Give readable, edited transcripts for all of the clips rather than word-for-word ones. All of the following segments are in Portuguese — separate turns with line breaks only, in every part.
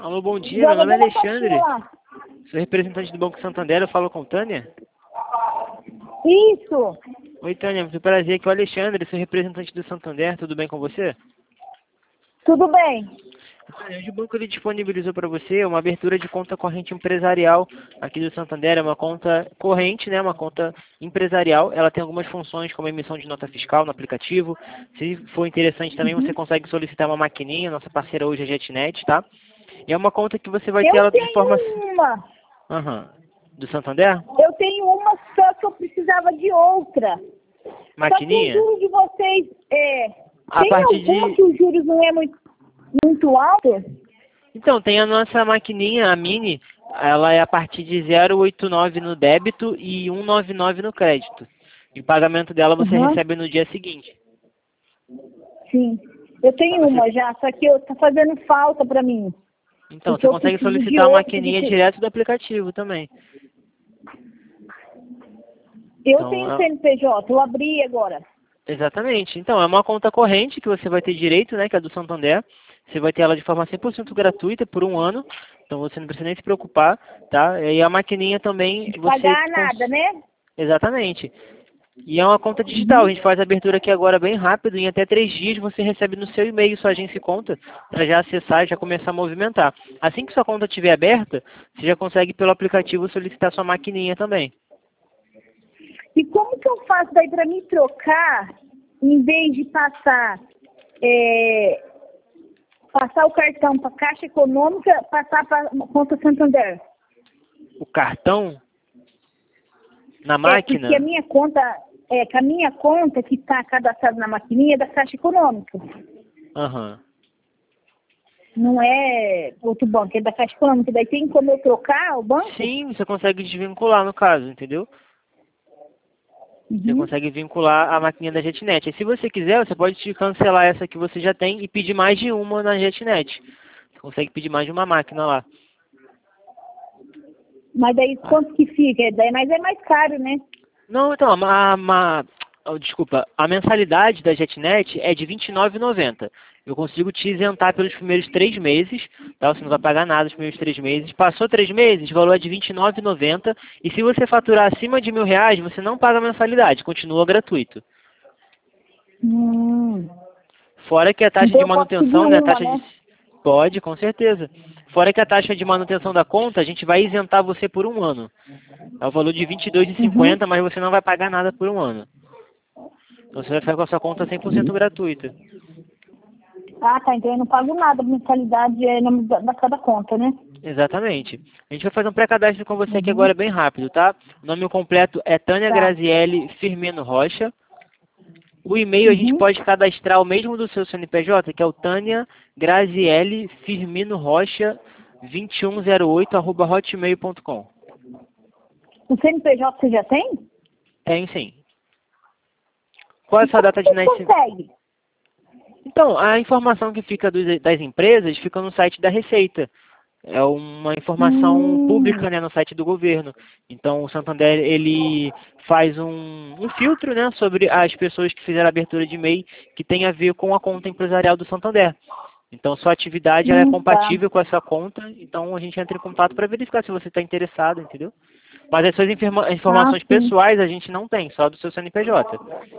Alô, bom dia, meu nome é Alexandre. Sou representante do Banco Santander, eu falo com Tânia?
Isso.
Oi, Tânia, muito prazer, aqui é o Alexandre, sou representante do Santander, tudo bem com você?
Tudo bem.
Tânia, hoje o banco ele disponibilizou para você uma abertura de conta corrente empresarial aqui do Santander, é uma conta corrente, né, uma conta empresarial, ela tem algumas funções como emissão de nota fiscal no aplicativo, se for interessante também você consegue solicitar uma maquininha, nossa parceira hoje é a JetNet, tá? E é uma conta que você vai ter ela de forma...
uma.
Do Santander?
Eu tenho uma, só que eu precisava de outra.
Maquininha?
Só que o juro de vocês
A
tem
partir
alguma
de...
que os juros não é muito alto?
Então, tem a nossa maquininha, a Mini, ela é a partir de 0,89 no débito e 1,99 no crédito. E o pagamento dela você recebe no dia seguinte.
Sim. Eu tenho uma já, só que tá fazendo falta para mim.
Então,
Porque
você
eu
consegue
preciso de
solicitar a
outra,
maquininha direto do aplicativo também.
Eu
Então,
tenho CNPJ, eu abri agora.
Exatamente. Então, é uma conta corrente que você vai ter direito, né, que é do Santander. Você vai ter ela de forma 100% gratuita por um ano. Então, você não precisa nem se preocupar, tá? E a maquininha também...
Não pagar nada, né?
Exatamente. E é uma conta digital. A gente faz a abertura aqui agora bem rápido. Em até 3 dias você recebe no seu e-mail sua agência e conta para já acessar e já começar a movimentar. Assim que sua conta estiver aberta, você já consegue pelo aplicativo solicitar sua maquininha também.
E como que eu faço daí para me trocar, em vez de passar o cartão para Caixa Econômica, passar para conta Santander?
O cartão na máquina?
Porque a minha conta, que a minha conta que está cadastrada na maquininha é da Caixa Econômica. Não é outro banco, é da Caixa Econômica. Daí tem como eu trocar o banco?
Sim, você consegue desvincular no caso, entendeu? Você consegue vincular a maquininha da JetNet. E se você quiser, você pode cancelar essa que você já tem e pedir mais de uma na JetNet. Você consegue pedir mais de uma máquina lá.
Mas daí quanto que fica? Mas é mais caro, né?
Não, então, desculpa, a mensalidade da JetNet é de R$ 29,90. Eu consigo te isentar pelos primeiros 3 meses, tá? Você não vai pagar nada nos primeiros 3 meses. Passou 3 meses, o valor é de R$ 29,90. E se você faturar acima de R$ 1.000, você não paga a mensalidade, continua gratuito. Fora que a taxa de manutenção, né? Pode, com certeza. Fora que a taxa de manutenção da conta, a gente vai isentar você por um ano. É o valor de R$ 22,50, mas você não vai pagar nada por um ano. Então você vai ficar com a sua conta 100% gratuita.
Ah, tá. Então eu não pago nada. A mensalidade é nome da cada conta, né?
Exatamente. A gente vai fazer um pré-cadastro com você aqui agora bem rápido, tá? O nome completo é Tânia Graziele Firmino Rocha. O e-mail a gente pode cadastrar o mesmo do seu CNPJ, que é o Tânia Graziele Firmino Rocha 2108@hotmail.com.
O CNPJ você já tem?
Tem sim. Qual é a sua data de nascimento?
Consegue?
Então, a informação que fica das empresas fica no site da Receita. É uma informação pública, né, no site do governo. Então, o Santander, ele faz um filtro, né, sobre as pessoas que fizeram a abertura de MEI que tem a ver com a conta empresarial do Santander. Então, sua atividade ela é compatível com essa conta, então a gente entra em contato para verificar se você está interessado, entendeu? Mas as suas informações pessoais a gente não tem, só do seu CNPJ.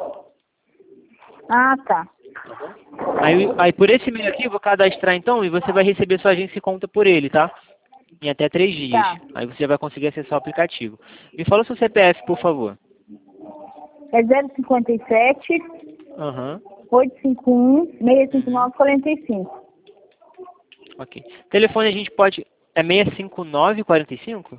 Ah, tá.
Aí por esse e-mail aqui eu vou cadastrar então e você vai receber sua agência e conta por ele, tá? Em até 3 dias.
Tá.
Aí você vai conseguir acessar o aplicativo. Me fala o seu CPF, por favor.
É 057 851 659 45.
Ok. Telefone a gente pode... É 65945?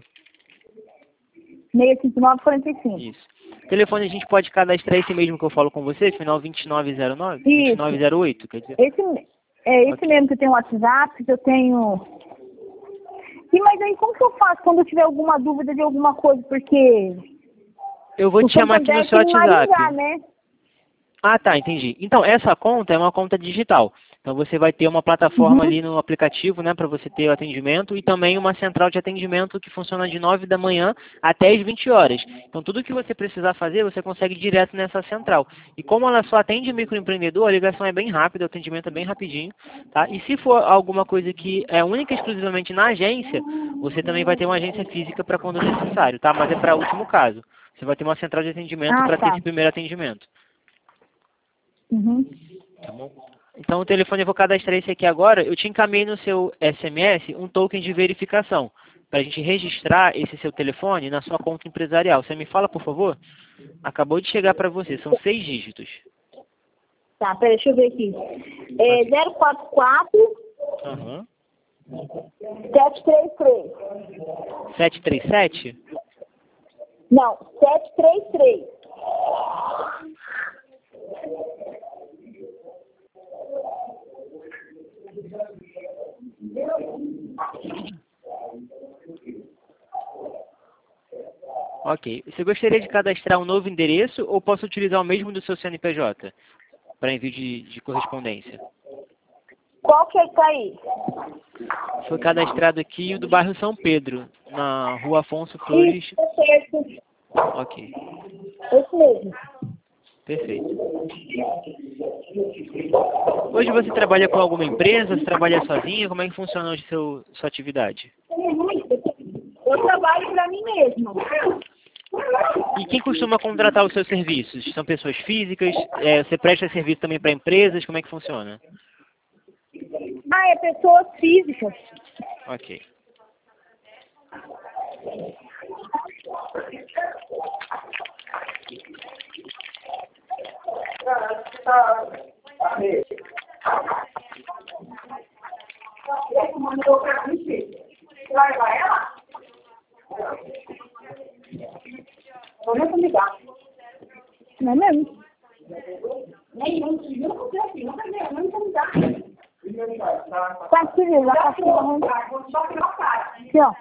659 45.
Isso. Telefone a gente pode cadastrar esse mesmo que eu falo com você, final 2909?
Isso.
2908, quer dizer?
Esse mesmo que eu tenho WhatsApp, que eu tenho... Mas aí como que eu faço quando eu tiver alguma dúvida de alguma coisa? Porque...
Eu vou te chamar aqui no seu WhatsApp.
Maringá, né?
Ah, tá, entendi. Então, essa conta é uma conta digital. Então, você vai ter uma plataforma ali no aplicativo, né, para você ter o atendimento e também uma central de atendimento que funciona de 9 da manhã até as 20 horas. Então, tudo que você precisar fazer, você consegue direto nessa central. E como ela só atende microempreendedor, a ligação é bem rápida, o atendimento é bem rapidinho, tá? E se for alguma coisa que é única e exclusivamente na agência, você também vai ter uma agência física para quando necessário, tá? Mas é para último caso. Você vai ter uma central de atendimento
Ah,
para ter
tá.
esse primeiro atendimento.
Uhum.
Tá bom? Então o telefone eu vou cadastrar esse aqui agora. Eu te encaminhei no seu SMS um token de verificação para a gente registrar esse seu telefone na sua conta empresarial. Você me fala, por favor? Acabou de chegar para você. São 6 dígitos.
Tá, peraí, deixa eu ver aqui. É
Ok.
044
Aham.
733.
737?
Não, 733.
Ok. Você gostaria de cadastrar um novo endereço ou posso utilizar o mesmo do seu CNPJ para envio de correspondência?
Qual que é isso aí?
Foi cadastrado aqui o do bairro São Pedro, na Rua Afonso Flores.
Isso, certo.
Ok,
Esse mesmo.
perfeito. Hoje você trabalha com alguma empresa? Você trabalha sozinha? Como é que funciona hoje sua atividade?
Eu trabalho para mim mesmo.
E quem costuma contratar os seus serviços? São pessoas físicas? Você presta serviço também para empresas? Como é que funciona?
Ah, é pessoas físicas.
Ok.
Vai ela? Vamos comigar. Não é mesmo? Nem não sei assim, não vai comigar. Tá aqui, já tá aqui. Aqui, ó.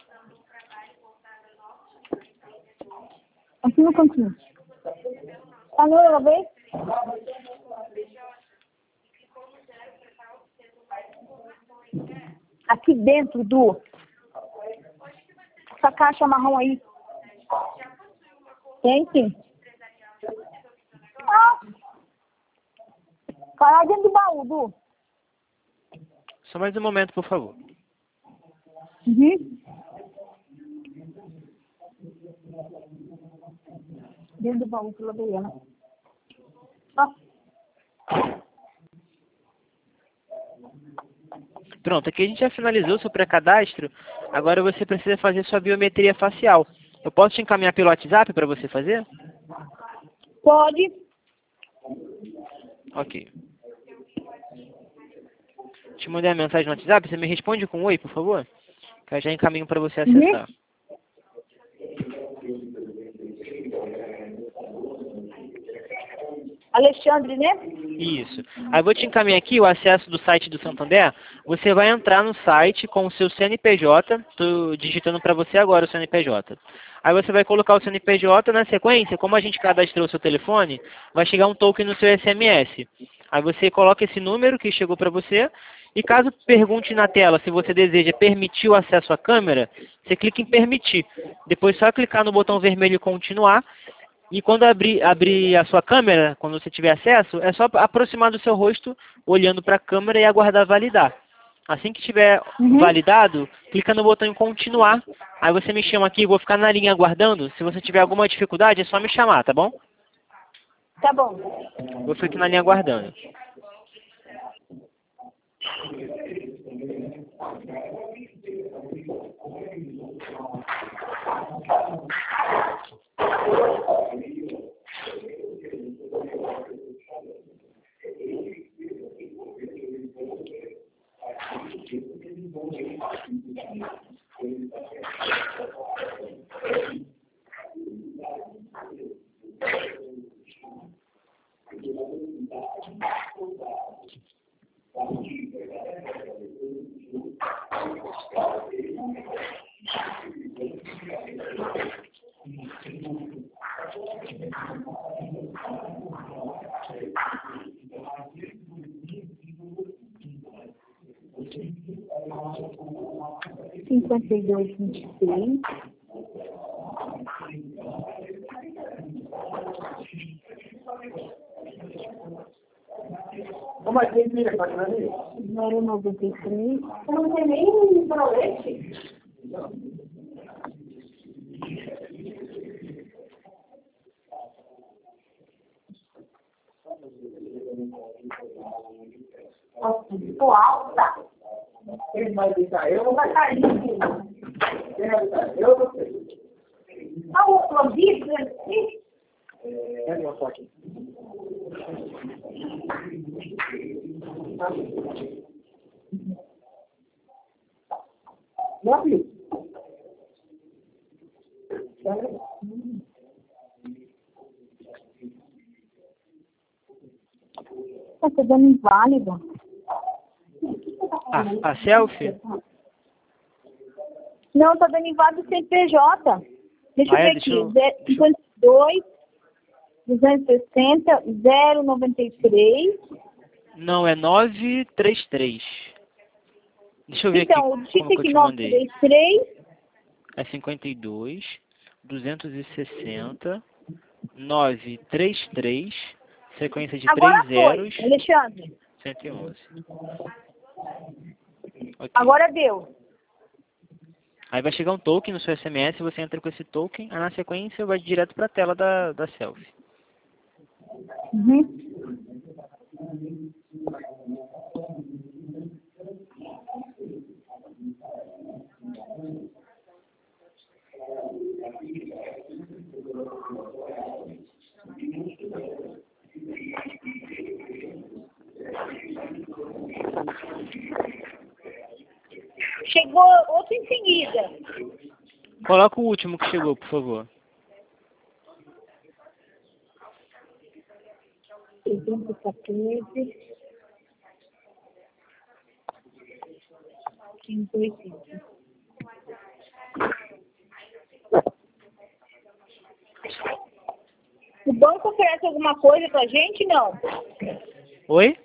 Aqui no cantinho. Tá no outra vez? Aqui dentro do... Essa caixa marrom aí. Tem sim. Ah! Vai lá dentro do baú, Du.
Só mais um momento, por favor.
Uhum. Dentro do baú, pela Beiana. Ó.
Pronto, aqui a gente já finalizou o seu pré-cadastro. Agora você precisa fazer sua biometria facial. Eu posso te encaminhar pelo WhatsApp para você fazer?
Pode.
Ok. Te mandei a mensagem no WhatsApp, você me responde com oi, por favor? Que eu já encaminho para você
Uhum.
acessar.
Alexandre, né?
Isso. Aí eu vou te encaminhar aqui o acesso do site do Santander. Você vai entrar no site com o seu CNPJ. Estou digitando para você agora o CNPJ. Aí você vai colocar o CNPJ na sequência. Como a gente cadastrou o seu telefone, vai chegar um token no seu SMS. Aí você coloca esse número que chegou para você. E caso pergunte na tela se você deseja permitir o acesso à câmera, você clica em permitir. Depois só clicar no botão vermelho continuar. E quando abrir a sua câmera, quando você tiver acesso, é só aproximar do seu rosto, olhando para a câmera e aguardar validar. Assim que tiver validado, clica no botão em continuar. Aí você me chama aqui, vou ficar na linha aguardando. Se você tiver alguma dificuldade, é só me chamar, tá bom?
Tá bom.
Vou ficar aqui na linha aguardando.
52,26.
Como é que ele vira, pode ver?
0,93.
Não tem nem prolete.
Tô alta.
Quem vai deixar? Eu vou cair. Quem vai deixar? Eu vou ser.
Ah, o Clodito,
Pega uma foto aqui. Meu filho.
tá dando inválido.
A selfie?
Não, tá dando inválido sem PJ. Deixa eu ver
Deixa
aqui. 52, 260, 093.
Não, é 933. Deixa eu ver
Então,
aqui
o título
como que eu
aqui
te mandei.
933.
É 52, 260, 933, sequência de
Agora
3
foi,
zeros,
Alexandre.
111. Ok.
Agora deu.
Aí vai chegar um token no seu SMS, você entra com esse token, aí na sequência vai direto para a tela da selfie.
Uhum. Chegou outro em seguida.
Coloca o último que chegou, por favor.
314. 585. O banco oferece alguma coisa pra gente? Não.
Oi?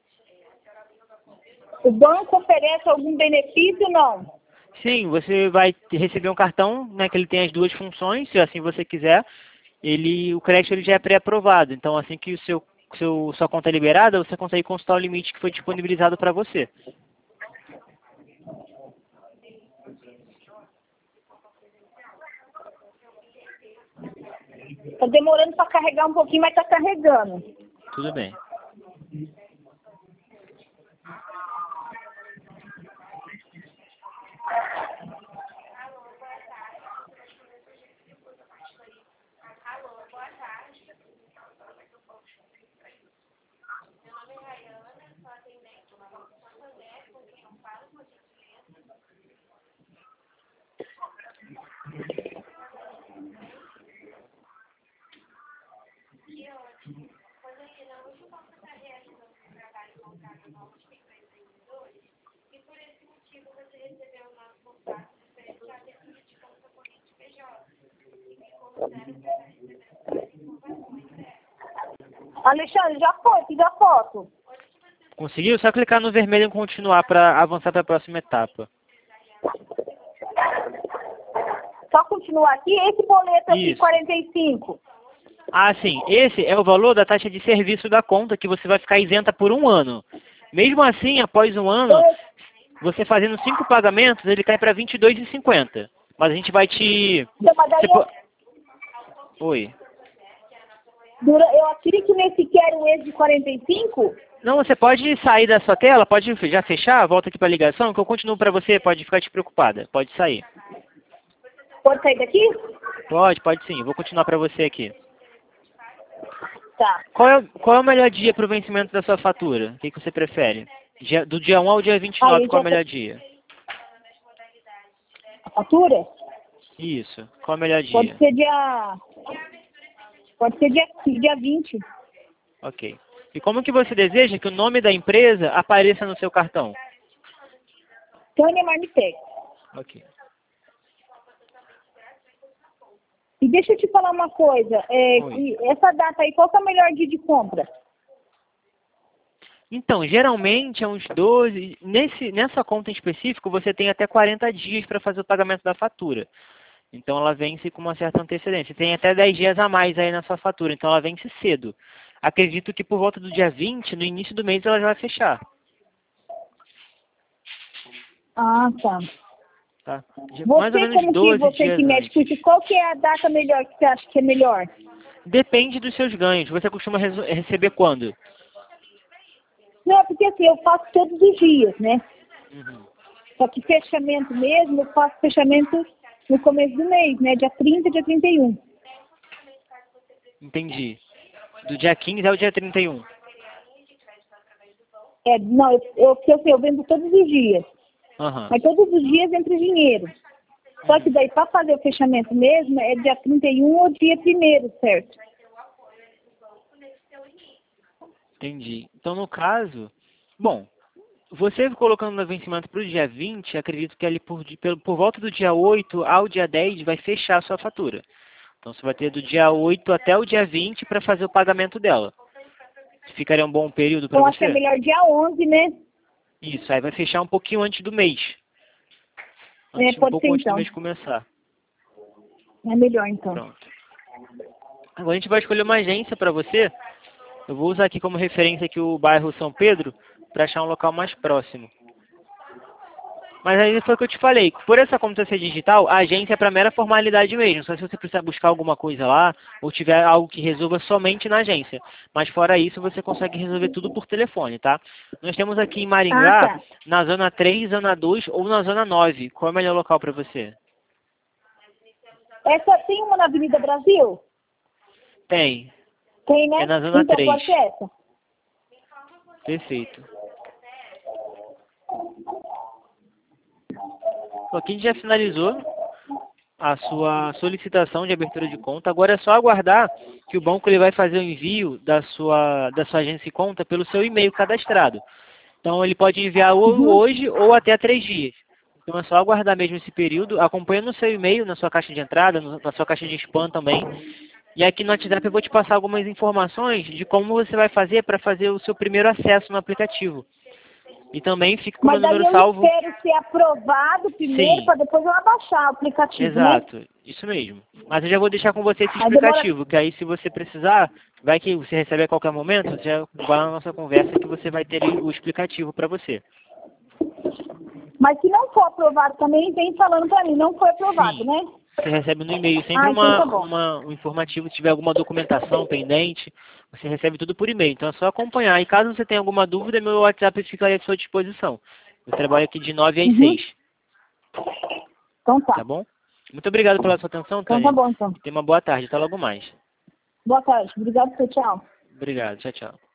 O banco oferece algum benefício? Não.
Sim, você vai receber um cartão, né, que ele tem as duas funções, se assim você quiser. O crédito ele já é pré-aprovado. Então, assim que sua conta é liberada, você consegue consultar o limite que foi disponibilizado para você.
Tá demorando para carregar um pouquinho, mas tá carregando.
Tudo bem.
Alexandre, já foi, fiz a foto.
Conseguiu? Só clicar no vermelho em continuar para avançar para a próxima etapa.
Só continuar aqui, esse boleto aqui,
Isso.
45.
Ah, sim. Esse é o valor da taxa de serviço da conta que você vai ficar isenta por um ano. Mesmo assim, após um ano, você fazendo 5 pagamentos, ele cai para R$ 22,50. Mas a gente vai te...
Então, mas daí
Oi.
eu clico nesse quero esse de 45?
Não, você pode sair da sua tela, pode já fechar, volta aqui para a ligação, que eu continuo para você, pode ficar despreocupada. Pode sair.
Pode sair daqui?
Pode sim. Eu vou continuar para você aqui.
Tá.
Qual é o melhor dia para o vencimento da sua fatura? O que você prefere? Do dia 1 ao dia 29, qual é o melhor dia?
A fatura?
Isso. Qual é o melhor dia?
Pode ser dia 20.
Ok. E como que você deseja que o nome da empresa apareça no seu cartão?
Tânia Marmitec.
Ok.
E deixa eu te falar uma coisa. Essa data aí, qual que é o melhor dia de compra?
Então, geralmente é uns 12, nessa conta em específico, você tem até 40 dias para fazer o pagamento da fatura. Então ela vence com uma certa antecedência. Tem até 10 dias a mais aí na sua fatura, então ela vence cedo. Acredito que por volta do dia 20, no início do mês, ela já vai fechar.
Ah, tá.
Tá? Mais
Você,
ou menos
como que
12
você
dias
que mexe com
antes.
isso, qual que é a data melhor que você acha que é melhor?
Depende dos seus ganhos. Você costuma receber quando?
Não, porque assim, eu faço todos os dias, né?
Uhum.
Só que fechamento mesmo, eu faço fechamento no começo do mês, né? Dia 30, dia 31.
Entendi. Do dia 15 ao dia 31.
Não, eu vendo todos os dias.
Aham.
Mas todos os dias entra dinheiro. Só que daí, para fazer o fechamento mesmo, é dia 31 ou dia 1º, certo?
Entendi. Então, no caso, bom, você colocando no vencimento para o dia 20, acredito que ali por volta do dia 8 ao dia 10 vai fechar a sua fatura. Então, você vai ter do dia 8 até o dia 20 para fazer o pagamento dela. Ficaria um bom período para
Então,
você?
acho que é melhor dia 11, né?
Isso, aí vai fechar um pouquinho antes do mês. Um
Pode
pouco
ser
antes do
então.
mês começar.
É melhor então.
Pronto. Agora a gente vai escolher uma agência para você. Eu vou usar aqui como referência aqui o bairro São Pedro para achar um local mais próximo. Mas aí foi o que eu te falei. Por essa conta ser digital, a agência é para mera formalidade mesmo. Só se você precisar buscar alguma coisa lá ou tiver algo que resolva somente na agência. Mas fora isso, você consegue resolver tudo por telefone, tá? Nós temos aqui em
Ah,
Maringá,
tá.
na zona 3, zona 2 ou na zona 9. Qual é o melhor local para você?
Essa tem uma na Avenida Brasil?
Tem.
Tem, né?
É na zona
Então
3.
pode ser essa.
Perfeito. Aqui a gente já finalizou a sua solicitação de abertura de conta. Agora é só aguardar que o banco ele vai fazer o envio da sua agência de conta pelo seu e-mail cadastrado. Então ele pode enviar ou hoje ou até 3 dias. Então é só aguardar mesmo esse período, acompanhando no seu e-mail, na sua caixa de entrada, na sua caixa de spam também. E aqui no WhatsApp eu vou te passar algumas informações de como você vai fazer para fazer o seu primeiro acesso no aplicativo. E também fica com o meu
Mas daí
número
eu
salvo.
espero ser aprovado primeiro
Sim,
para depois eu abaixar o aplicativo, né?
exato, isso mesmo. Mas eu já vou deixar com você esse
Aí demora.
explicativo, que aí se você precisar, vai que você recebe a qualquer momento, você já vai na nossa conversa que você vai ter o explicativo para você.
Mas se não for aprovado também, vem falando para mim, não foi aprovado,
Sim,
né?
você recebe no e-mail sempre
Então tá bom.
um informativo, se tiver alguma documentação pendente, você recebe tudo por e-mail. Então é só acompanhar. E caso você tenha alguma dúvida, meu WhatsApp fica aí à sua disposição. Eu trabalho aqui de 9 às 6,
Então tá.
tá bom? Muito obrigado pela sua atenção,
Então tá
Tânia.
bom, então.
Tenha uma boa tarde. Até logo mais.
Boa tarde. Obrigado, tchau.
Obrigado. Tchau, tchau.